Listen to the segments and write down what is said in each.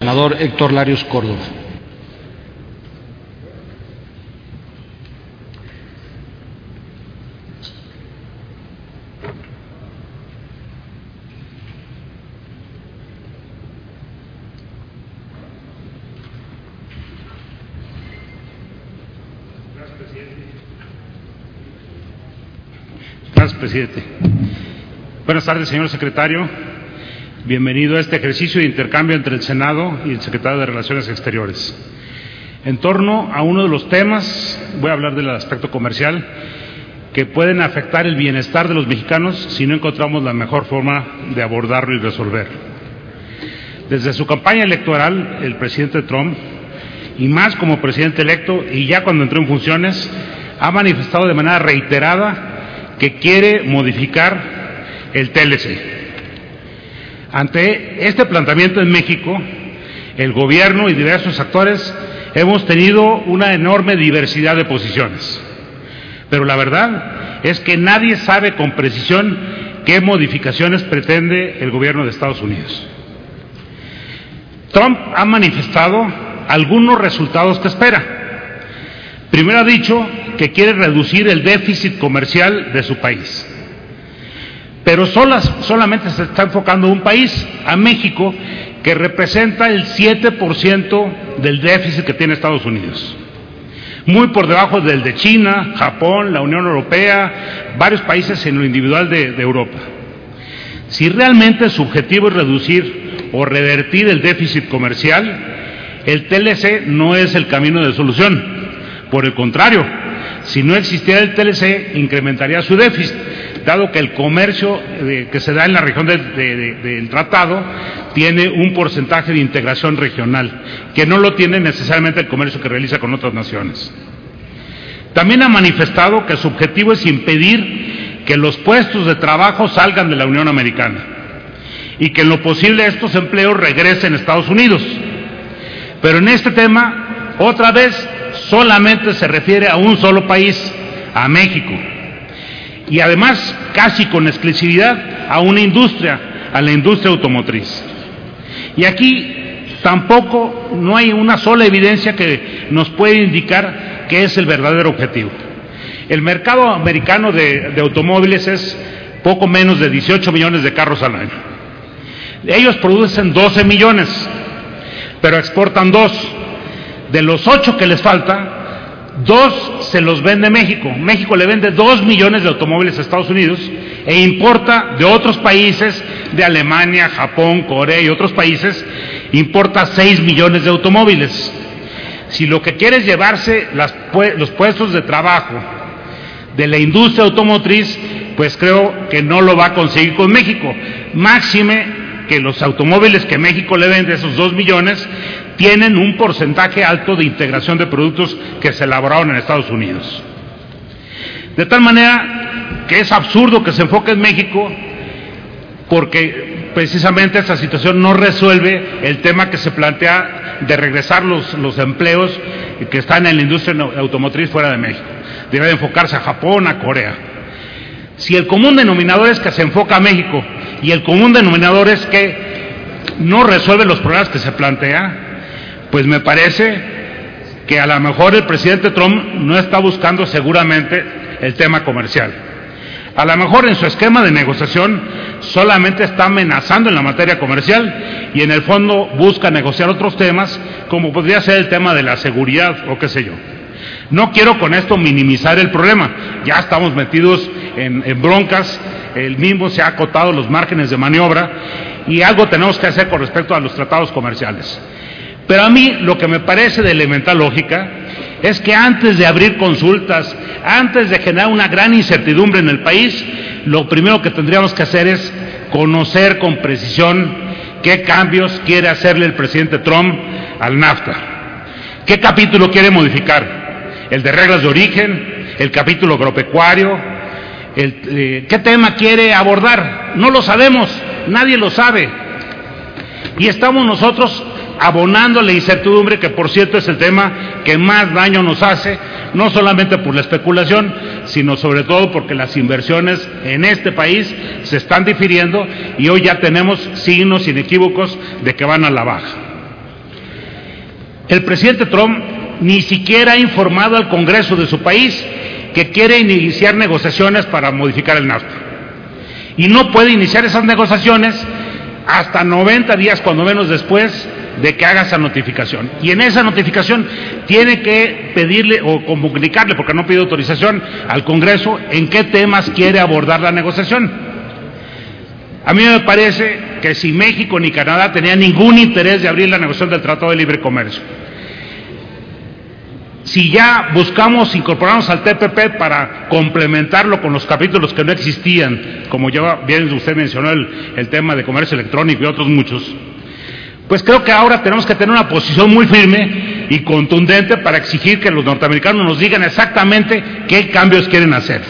senador Héctor Larios Córdoba. Gracias, presidente. Buenas tardes, señor secretario. Bienvenido a este ejercicio de intercambio entre el Senado y el secretario de Relaciones Exteriores. En torno a uno de los temas, voy a hablar del aspecto comercial, que pueden afectar el bienestar de los mexicanos si no encontramos la mejor forma de abordarlo y resolverlo. Desde su campaña electoral, el presidente Trump, y más como presidente electo, y ya cuando entró en funciones, ha manifestado de manera reiterada que quiere modificar el TLC. Ante este planteamiento en México, el gobierno y diversos actores hemos tenido una enorme diversidad de posiciones, pero la verdad es que nadie sabe con precisión qué modificaciones pretende el gobierno de Estados Unidos. Trump ha manifestado algunos resultados que espera. Primero ha dicho que quiere reducir el déficit comercial de su país, pero solamente se está enfocando a un país, a México, que representa el 7% del déficit que tiene Estados Unidos, muy por debajo del de China, Japón, la Unión Europea, varios países en lo individual de Europa. Si realmente su objetivo es reducir o revertir el déficit comercial, el TLC no es el camino de solución. Por el contrario, si no existiera el TLC, incrementaría su déficit, dado que el comercio que se da en la región del tratado tiene un porcentaje de integración regional, que no lo tiene necesariamente el comercio que realiza con otras naciones. También ha manifestado que su objetivo es impedir que los puestos de trabajo salgan de la Unión Americana y que en lo posible estos empleos regresen a Estados Unidos. Pero en este tema, otra vez, solamente se refiere a un solo país, a México, y además casi con exclusividad a una industria, a la industria automotriz. Y aquí tampoco no hay una sola evidencia que nos pueda indicar que es el verdadero objetivo. El mercado americano de automóviles es poco menos de 18 millones de carros al año. Ellos producen 12 millones, pero exportan 2. De los 8 que les falta, 2 se los vende México. México le vende 2 millones de automóviles a Estados Unidos e importa de otros países, de Alemania, Japón, Corea y otros países, importa 6 millones de automóviles. Si lo que quiere es llevarse los puestos de trabajo de la industria automotriz, pues creo que no lo va a conseguir con México. Máxime que los automóviles que México le vende, esos 2 millones, tienen un porcentaje alto de integración de productos que se elaboraron en Estados Unidos. De tal manera que es absurdo que se enfoque en México, porque precisamente esta situación no resuelve el tema que se plantea de regresar los empleos que están en la industria automotriz fuera de México. Debe enfocarse a Japón, a Corea. Si el común denominador es que se enfoca a México y el común denominador es que no resuelve los problemas que se plantea, pues me parece que a lo mejor el presidente Trump no está buscando seguramente el tema comercial. A lo mejor en su esquema de negociación solamente está amenazando en la materia comercial y en el fondo busca negociar otros temas, como podría ser el tema de la seguridad o qué sé yo. No quiero con esto minimizar el problema, ya estamos metidos en broncas, el mismo se ha acotado los márgenes de maniobra y algo tenemos que hacer con respecto a los tratados comerciales. Pero a mí lo que me parece de elemental lógica es que antes de abrir consultas, antes de generar una gran incertidumbre en el país, lo primero que tendríamos que hacer es conocer con precisión qué cambios quiere hacerle el presidente Trump al NAFTA. ¿Qué capítulo quiere modificar? ¿El de reglas de origen? ¿El capítulo agropecuario? ¿Qué tema quiere abordar? No lo sabemos, nadie lo sabe. Y estamos nosotros abonando la incertidumbre, que por cierto es el tema que más daño nos hace, no solamente por la especulación, sino sobre todo porque las inversiones en este país se están difiriendo y hoy ya tenemos signos inequívocos de que van a la baja. El presidente Trump ni siquiera ha informado al Congreso de su país que quiere iniciar negociaciones para modificar el NAFTA. Y no puede iniciar esas negociaciones hasta 90 días, cuando menos, después de que haga esa notificación. Y en esa notificación tiene que pedirle o comunicarle, porque no pide autorización al Congreso, en qué temas quiere abordar la negociación. A mí me parece que si México ni Canadá tenían ningún interés de abrir la negociación del Tratado de Libre Comercio, si ya buscamos incorporarnos al TPP para complementarlo con los capítulos que no existían, como ya bien usted mencionó el tema de comercio electrónico y otros muchos, pues creo que ahora tenemos que tener una posición muy firme y contundente para exigir que los norteamericanos nos digan exactamente qué cambios quieren hacer.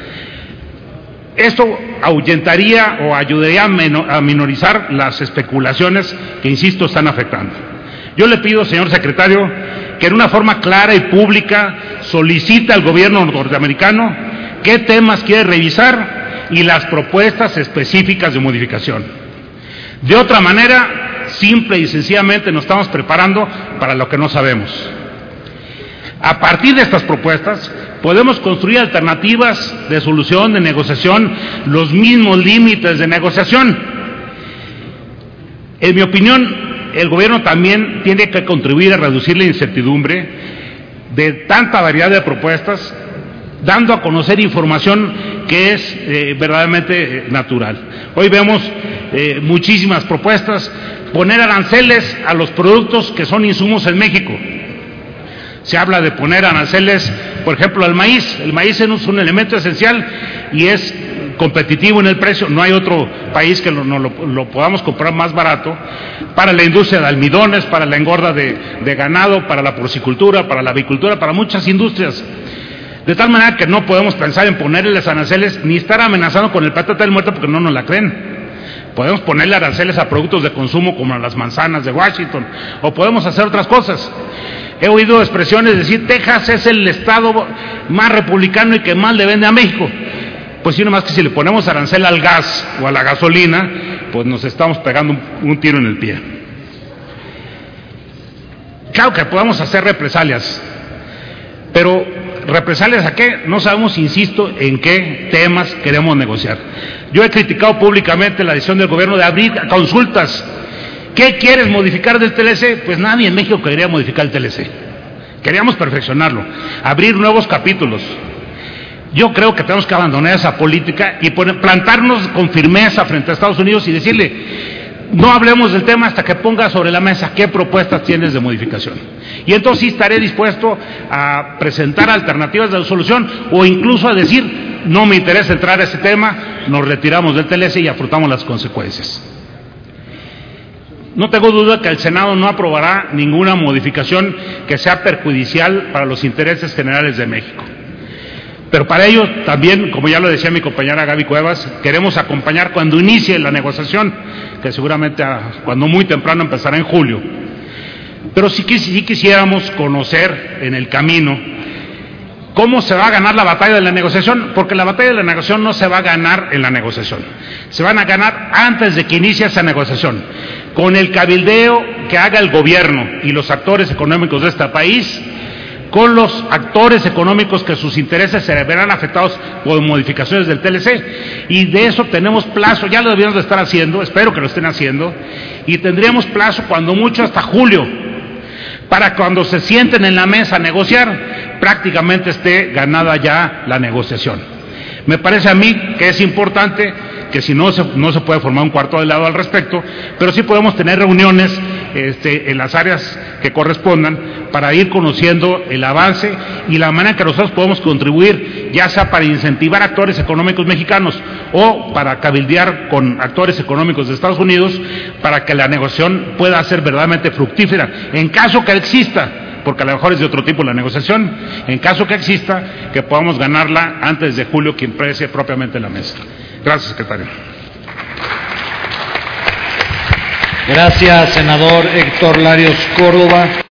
Esto ahuyentaría o ayudaría a minorizar las especulaciones que, insisto, están afectando. Yo le pido, señor secretario, que en una forma clara y pública solicite al gobierno norteamericano qué temas quiere revisar y las propuestas específicas de modificación. De otra manera, simple y sencillamente nos estamos preparando para lo que no sabemos. A partir de estas propuestas, podemos construir alternativas de solución, de negociación, los mismos límites de negociación. En mi opinión, el gobierno también tiene que contribuir a reducir la incertidumbre de tanta variedad de propuestas, dando a conocer información que es verdaderamente natural. Hoy vemos muchísimas propuestas: poner aranceles a los productos que son insumos en México. Se habla de poner aranceles, por ejemplo, al maíz. El maíz es un elemento esencial y es competitivo en el precio. No hay otro país que lo podamos comprar más barato, para la industria de almidones, para la engorda de ganado, para la porcicultura, para la avicultura, para muchas industrias. De tal manera que no podemos pensar en ponerles aranceles ni estar amenazando con el patate del muerto, porque no nos la creen. Podemos ponerle aranceles a productos de consumo como las manzanas de Washington, o podemos hacer otras cosas. He oído expresiones de decir: Texas es el estado más republicano y que más le vende a México. Pues sí, nomás que si le ponemos arancel al gas o a la gasolina, pues nos estamos pegando un tiro en el pie. Claro que podemos hacer represalias, pero ¿represalias a qué? No sabemos, insisto, en qué temas queremos negociar. Yo he criticado públicamente la decisión del gobierno de abrir consultas. ¿Qué quieres modificar del TLC? Pues nadie en México quería modificar el TLC. Queríamos perfeccionarlo, abrir nuevos capítulos. Yo creo que tenemos que abandonar esa política y plantarnos con firmeza frente a Estados Unidos y decirle: no hablemos del tema hasta que ponga sobre la mesa qué propuestas tienes de modificación. Y entonces sí estaré dispuesto a presentar alternativas de solución, o incluso a decir: no me interesa entrar a ese tema, nos retiramos del TLC y afrontamos las consecuencias. No tengo duda que el Senado no aprobará ninguna modificación que sea perjudicial para los intereses generales de México. Pero para ello también, como ya lo decía mi compañera Gaby Cuevas, queremos acompañar cuando inicie la negociación, que seguramente cuando muy temprano empezará en julio. Pero sí quisiéramos conocer en el camino cómo se va a ganar la batalla de la negociación, porque la batalla de la negociación no se va a ganar en la negociación, se van a ganar antes de que inicie esa negociación, con el cabildeo que haga el gobierno y los actores económicos de este país, con los actores económicos que sus intereses se verán afectados por modificaciones del TLC, y de eso tenemos plazo. Ya lo debíamos de estar haciendo, espero que lo estén haciendo, y tendríamos plazo cuando mucho hasta julio, para cuando se sienten en la mesa a negociar, prácticamente esté ganada ya la negociación. Me parece a mí que es importante que, si no se puede formar un cuarto de lado al respecto, pero sí podemos tener reuniones en las áreas que correspondan para ir conociendo el avance y la manera en que nosotros podemos contribuir, ya sea para incentivar actores económicos mexicanos o para cabildear con actores económicos de Estados Unidos, para que la negociación pueda ser verdaderamente fructífera, en caso que exista, porque a lo mejor es de otro tipo la negociación, en caso que exista, que podamos ganarla antes de julio, que empiece propiamente la mesa. Gracias, secretario. Gracias, senador Héctor Larios Córdoba.